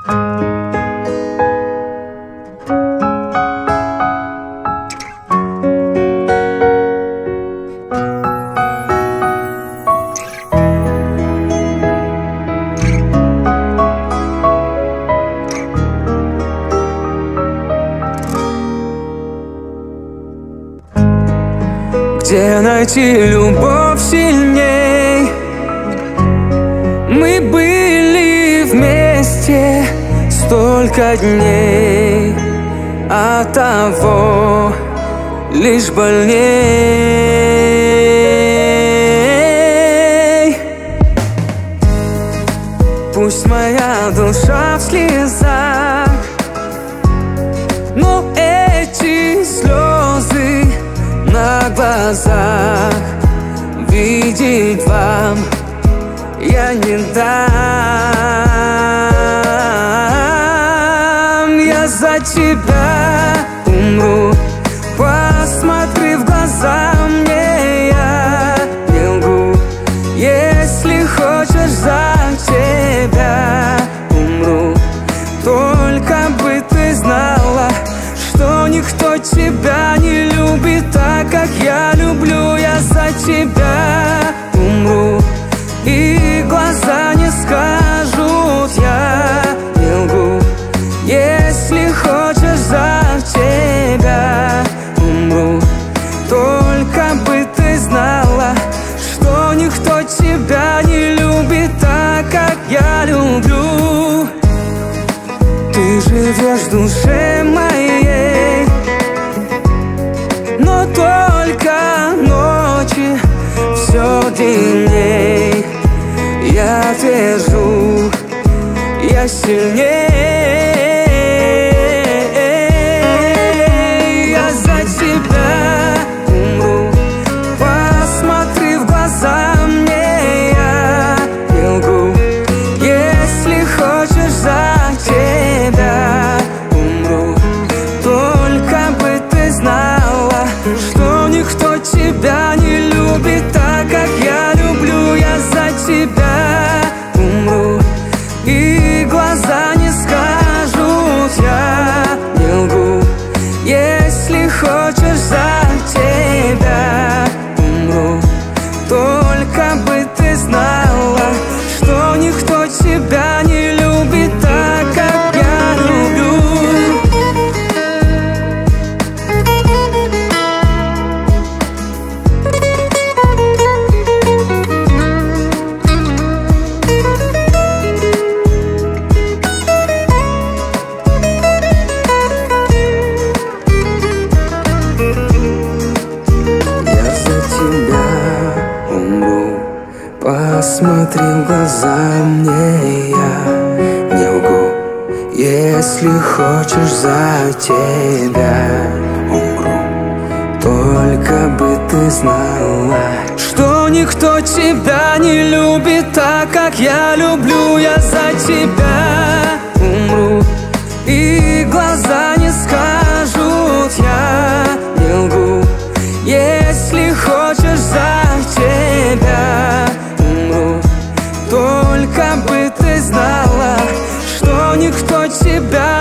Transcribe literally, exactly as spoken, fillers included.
Где найти любовь сильней? Мы были вместе столько дней, а того лишь больней. Пусть моя душа в слезах, но эти слезы на глазах видеть вам я не дам. Я за тебя умру, посмотри в глаза мне, я не лгу. Если хочешь, за тебя умру. Только бы ты знала, что никто тебя не любит так, как я люблю. Я за тебя умру, и глаза не скажут, я не лгу. Если хочешь, за тебя умру. Только бы ты знала, что никто тебя не любит так, как я люблю. Ты живешь в душе моей, но только ночи все длинней. Я держу, я сильней. Я за тебя умру, посмотри в глаза мне, я не лгу. Если хочешь, за тебя умру. Только бы ты знала, что никто тебя не любит так, как я люблю. Я за тебя умру, и глаза не скажут, я не лгу. Если хочешь, за тебя умру. Только бы ты знала, что никто тебя не любит так, как я люблю. Посмотри в глаза мне, я не лгу. Если хочешь, за тебя умру. Только бы ты знала, что никто тебя не любит так, как я люблю. Я за тебя умру, и глаза не скажут, я не лгу. Если хочешь, за тебя умру. Только бы ты знала, что никто тебя